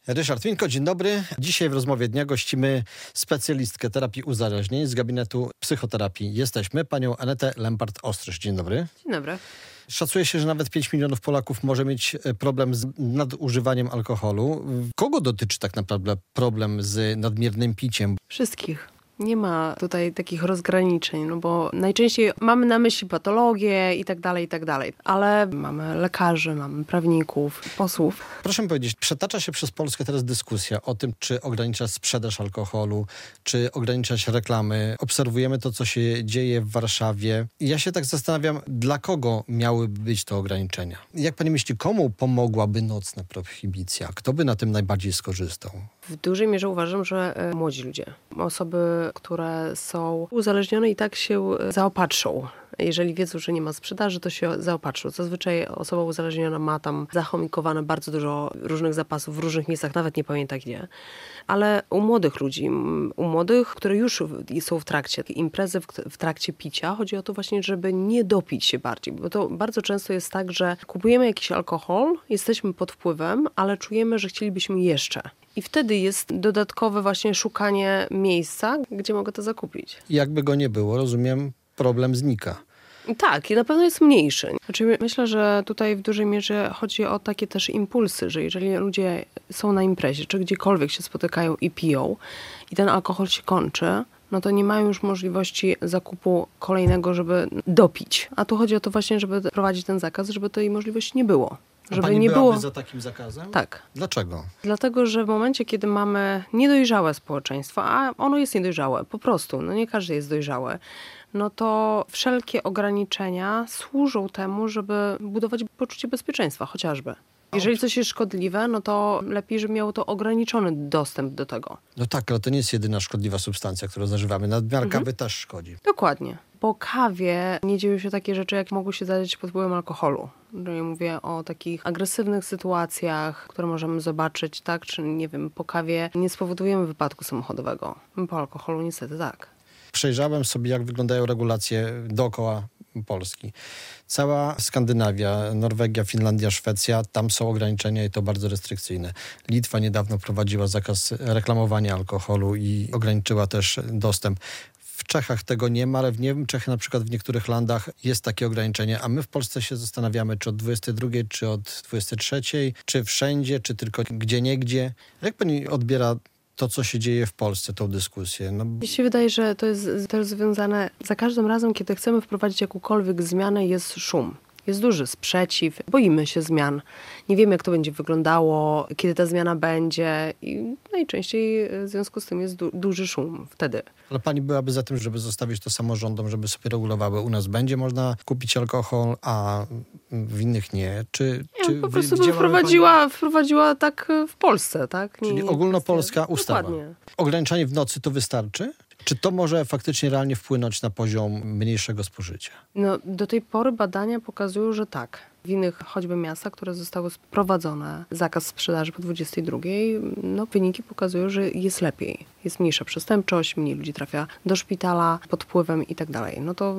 Ryszard Minko, dzień dobry. Dzisiaj w rozmowie dnia gościmy specjalistkę terapii uzależnień z gabinetu psychoterapii. Jesteśmy panią Anetę Lempart-Ostrysz. Dzień dobry. Dzień dobry. Szacuje się, że nawet 5 milionów Polaków może mieć problem z nadużywaniem alkoholu. Kogo dotyczy tak naprawdę problem z nadmiernym piciem? Wszystkich. Nie ma tutaj takich rozgraniczeń, no bo najczęściej mamy na myśli patologię i tak dalej, ale mamy lekarzy, mamy prawników, posłów. Proszę mi powiedzieć, przetacza się przez Polskę teraz dyskusja o tym, czy ograniczać sprzedaż alkoholu, czy ograniczać reklamy. Obserwujemy to, co się dzieje w Warszawie. I ja się tak zastanawiam, dla kogo miałyby być to ograniczenia? Jak pani myśli, komu pomogłaby nocna prohibicja? Kto by na tym najbardziej skorzystał? W dużej mierze uważam, że młodzi ludzie, osoby, które są uzależnione i tak się zaopatrzą. Jeżeli wiedzą, że nie ma sprzedaży, to się zaopatrzą. Zazwyczaj osoba uzależniona ma tam zachomikowane bardzo dużo różnych zapasów w różnych miejscach, nawet nie pamięta gdzie. Ale u młodych ludzi, u młodych, które już są w trakcie imprezy, w trakcie picia, chodzi o to właśnie, żeby nie dopić się bardziej. Bo to bardzo często jest tak, że kupujemy jakiś alkohol, jesteśmy pod wpływem, ale czujemy, że chcielibyśmy jeszcze. I wtedy jest dodatkowe właśnie szukanie miejsca, gdzie mogę to zakupić. Jakby go nie było, rozumiem, problem znika. Tak, i na pewno jest mniejszy. Znaczy, myślę, że tutaj w dużej mierze chodzi o takie też impulsy, że jeżeli ludzie są na imprezie, czy gdziekolwiek się spotykają i piją i ten alkohol się kończy, no to nie mają już możliwości zakupu kolejnego, żeby dopić. A tu chodzi o to właśnie, żeby wprowadzić ten zakaz, żeby tej możliwości nie było. A pani nie byłaby za takim zakazem? Tak. Dlaczego? Dlatego, że w momencie, kiedy mamy niedojrzałe społeczeństwo, a ono jest niedojrzałe, po prostu, no nie każdy jest dojrzały, no to wszelkie ograniczenia służą temu, żeby budować poczucie bezpieczeństwa chociażby. Jeżeli coś jest szkodliwe, no to lepiej, żeby miało to ograniczony dostęp do tego. No tak, ale to nie jest jedyna szkodliwa substancja, którą zażywamy. Nadmiar kawy też szkodzi. Dokładnie. Po kawie nie dzieją się takie rzeczy, jak mogą się zdarzyć pod wpływem alkoholu. Ja mówię o takich agresywnych sytuacjach, które możemy zobaczyć, tak? Czy nie wiem, po kawie nie spowodujemy wypadku samochodowego. Po alkoholu niestety tak. Przejrzałem sobie, jak wyglądają regulacje dookoła Polski. Cała Skandynawia, Norwegia, Finlandia, Szwecja, tam są ograniczenia i to bardzo restrykcyjne. Litwa niedawno wprowadziła zakaz reklamowania alkoholu i ograniczyła też dostęp. W Czechach tego nie ma, ale w Niemczech, na przykład w niektórych landach jest takie ograniczenie, a my w Polsce się zastanawiamy, czy od 22, czy od 23, czy wszędzie, czy tylko gdzieniegdzie. Jak pani odbiera to, co się dzieje w Polsce, tą dyskusję? Mi się wydaje, że to jest też związane, za każdym razem, kiedy chcemy wprowadzić jakąkolwiek zmianę, jest szum. Jest duży sprzeciw, boimy się zmian. Nie wiemy, jak to będzie wyglądało, kiedy ta zmiana będzie i najczęściej w związku z tym jest duży szum wtedy. Ale pani byłaby za tym, żeby zostawić to samorządom, żeby sobie regulowały. U nas będzie można kupić alkohol, a w innych nie. Czy po prostu bym wprowadziła tak w Polsce, tak? Czyli ogólnopolska ustawa. Dokładnie. Ograniczanie w nocy to wystarczy? Czy to może faktycznie realnie wpłynąć na poziom mniejszego spożycia? No, do tej pory badania pokazują, że tak. W innych choćby miastach, które zostały wprowadzone, zakaz sprzedaży po 22, no wyniki pokazują, że jest lepiej. Jest mniejsza przestępczość, mniej ludzi trafia do szpitala pod wpływem i tak dalej. No to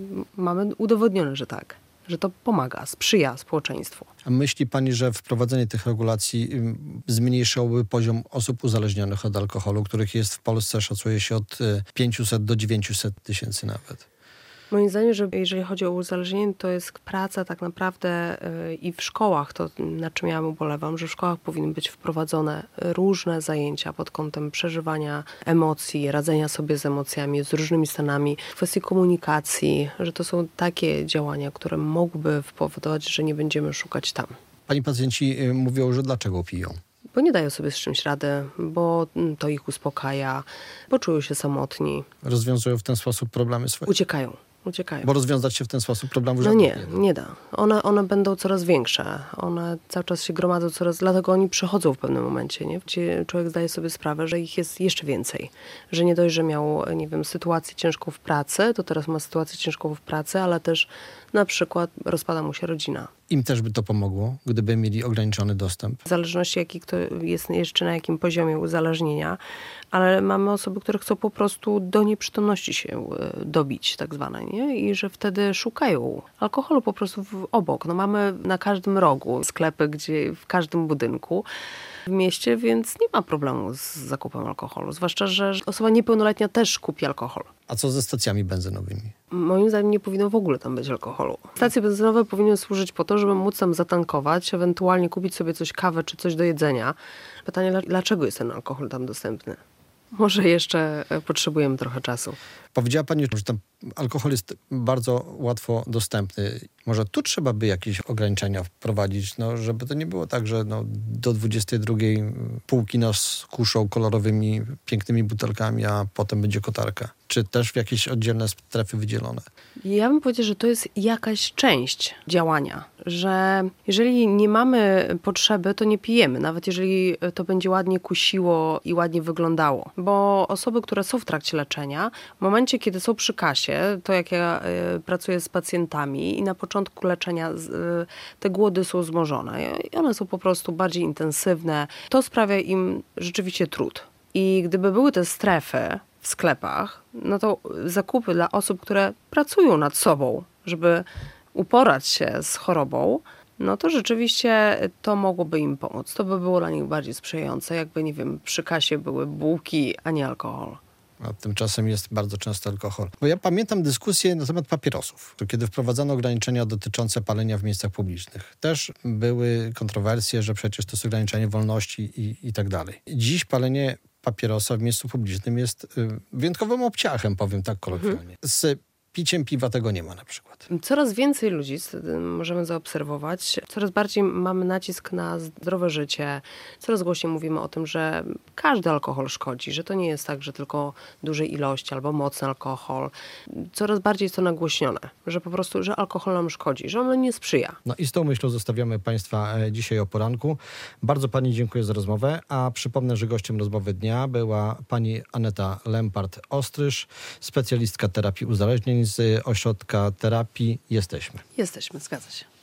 mamy udowodnione, że tak. Że to pomaga, sprzyja społeczeństwu. A myśli pani, że wprowadzenie tych regulacji zmniejszyłoby poziom osób uzależnionych od alkoholu, których jest w Polsce, szacuje się, od 500 do 900 tysięcy nawet? Moim zdaniem, że jeżeli chodzi o uzależnienie, to jest praca tak naprawdę i w szkołach, to nad czym ja ubolewam, że w szkołach powinny być wprowadzone różne zajęcia pod kątem przeżywania emocji, radzenia sobie z emocjami, z różnymi stanami, kwestii komunikacji, że to są takie działania, które mogłyby powodować, że nie będziemy szukać tam. Pani pacjenci mówią, że dlaczego piją? Bo nie dają sobie z czymś rady, bo to ich uspokaja, bo czują się samotni. Rozwiązują w ten sposób problemy swoje? Uciekają. Bo rozwiązać się w ten sposób problemu No nie da. One będą coraz większe. One cały czas się gromadzą dlatego oni przychodzą w pewnym momencie, nie? Gdzie człowiek zdaje sobie sprawę, że ich jest jeszcze więcej. Że nie dość, że miał, nie wiem, sytuację ciężką w pracy, to teraz ma sytuację ciężką w pracy, ale też na przykład rozpada mu się rodzina. Im też by to pomogło, gdyby mieli ograniczony dostęp? W zależności jaki kto jest jeszcze na jakim poziomie uzależnienia, ale mamy osoby, które chcą po prostu do nieprzytomności się dobić, tak zwane, nie? I że wtedy szukają alkoholu po prostu obok. No mamy na każdym rogu sklepy, gdzie w każdym budynku. w mieście, więc nie ma problemu z zakupem alkoholu. Zwłaszcza, że osoba niepełnoletnia też kupi alkohol. A co ze stacjami benzynowymi? Moim zdaniem nie powinno w ogóle tam być alkoholu. Stacje benzynowe powinny służyć po to, żeby móc tam zatankować, ewentualnie kupić sobie coś, kawę czy coś do jedzenia. Pytanie, dlaczego jest ten alkohol tam dostępny? Może jeszcze potrzebujemy trochę czasu. Powiedziała pani, że tam alkohol jest bardzo łatwo dostępny. Może tu trzeba by jakieś ograniczenia wprowadzić, żeby to nie było tak, że do 22 półki nas kuszą kolorowymi, pięknymi butelkami, a potem będzie kotarka. Czy też w jakieś oddzielne strefy wydzielone? Ja bym powiedziała, że to jest jakaś część działania, że jeżeli nie mamy potrzeby, to nie pijemy, nawet jeżeli to będzie ładnie kusiło i ładnie wyglądało. Bo osoby, które są w trakcie leczenia, w momencie, kiedy są przy kasie, to jak ja pracuję z pacjentami i na początku leczenia te głody są wzmożone i one są po prostu bardziej intensywne, to sprawia im rzeczywiście trud. I gdyby były te strefy w sklepach, to zakupy dla osób, które pracują nad sobą, żeby uporać się z chorobą, to rzeczywiście to mogłoby im pomóc. To by było dla nich bardziej sprzyjające, jakby, nie wiem, przy kasie były bułki, a nie alkohol. A tymczasem jest bardzo często alkohol. Bo ja pamiętam dyskusję na temat papierosów. To kiedy wprowadzano ograniczenia dotyczące palenia w miejscach publicznych. Też były kontrowersje, że przecież to jest ograniczenie wolności i tak dalej. Dziś palenie papierosa w miejscu publicznym jest wyjątkowym obciachem, powiem tak kolokwialnie. Z piciem piwa tego nie ma na przykład. Coraz więcej ludzi, możemy zaobserwować, coraz bardziej mamy nacisk na zdrowe życie. Coraz głośniej mówimy o tym, że każdy alkohol szkodzi, że to nie jest tak, że tylko dużej ilości albo mocny alkohol. Coraz bardziej jest to nagłośnione, że po prostu, że alkohol nam szkodzi, że on nie sprzyja. I z tą myślą zostawiamy Państwa dzisiaj o poranku. Bardzo Pani dziękuję za rozmowę, a przypomnę, że gościem rozmowy dnia była Pani Aneta Lempart-Ostrysz, specjalistka terapii uzależnień z Ośrodka Terapii Jesteśmy. Jesteśmy, zgadza się.